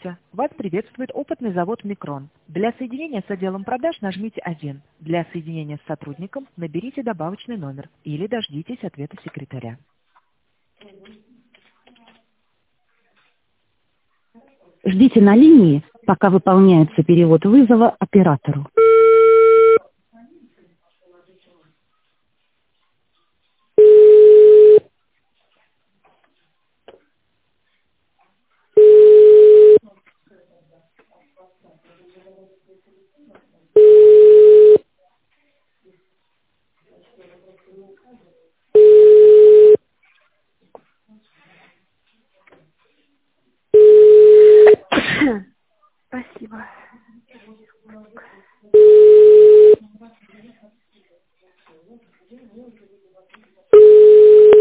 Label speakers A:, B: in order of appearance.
A: Здравствуйте. Вас приветствует опытный завод «Микрон». Для соединения с отделом продаж нажмите 1. Для соединения с сотрудником наберите добавочный номер или дождитесь ответа секретаря.
B: Ждите на линии, пока выполняется перевод вызова оператору.